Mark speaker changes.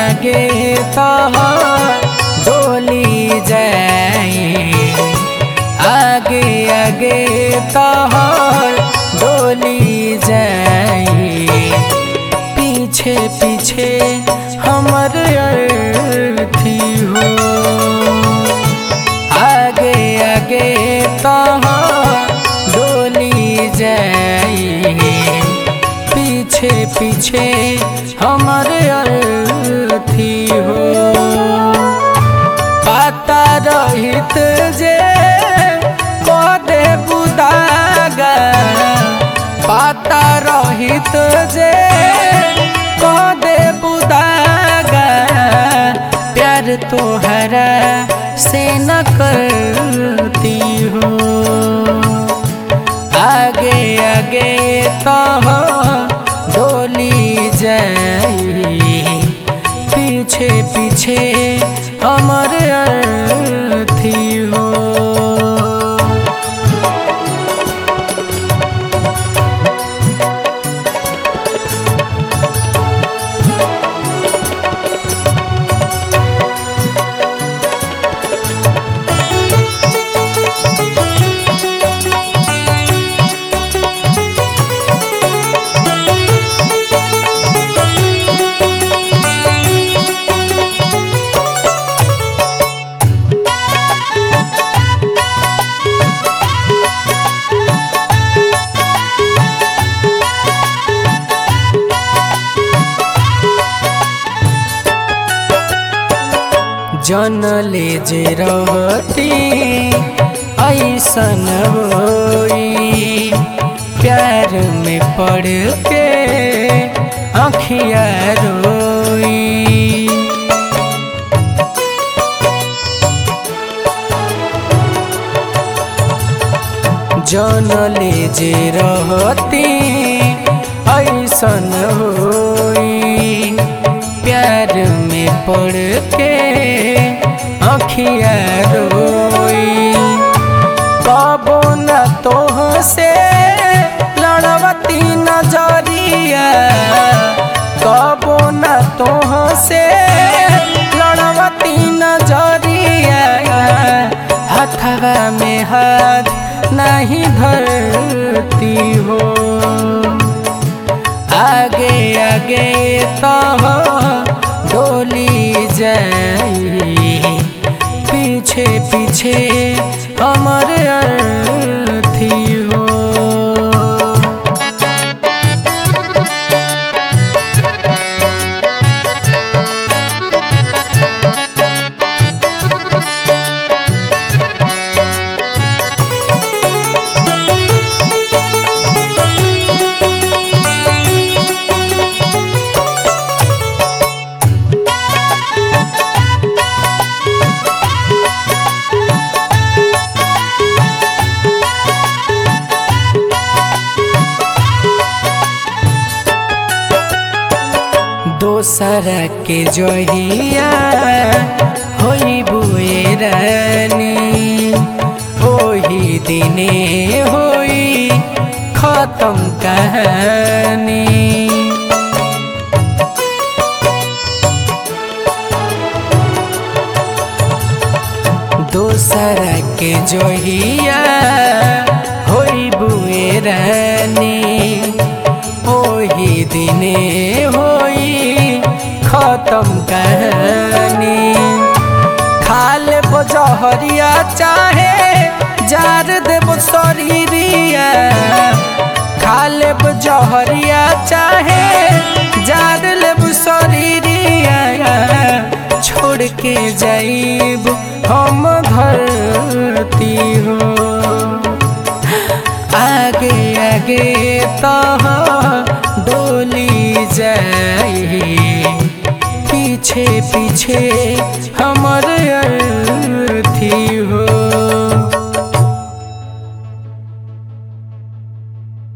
Speaker 1: आगे तो डोली जाए, आगे आगे तो डोली जाए, पीछे पीछे हमर अर्थी हो। आगे आगे तो डोली जाए, पीछे पीछे हमर अर्थी हो। पता रहित जे कदे बुदागा, पता रहित जे कदे बुदागा, प्यार तोहरा से न करती हो। आगे आगे तो डोली जाए, पीछे पीछे हमर अर्थी हो। जनले जे रहती ऐसन होई, प्यार में पड़ के आँखिया रोई। जनले जे रहती ऐसन होई, प्यार में पड़ के आँखिया रोई। कबो न तोह से लड़वती नजरिया, कबो न तोह से लड़वती नजरिया, हथवा में हाथ नहीं धरती हो। आगे आगे तो डोली जाए, पीछे पीछे हमर अर्थी हो। दोसरा के जहिया होई बुए रानी, ओही दिने होई खत्म कहानी। दोसरा के जहिया होई बुए रानी, ओही दिने होई खत्म कहानी। खाल जहरिया चाहे जार देव शरीरिया, खाल जहरिया चाहे जार लेब शरीरिया, छोड़ के जाइब हम धरती हो। आगे आगे तो डोली जाए, पीछे पीछे हमर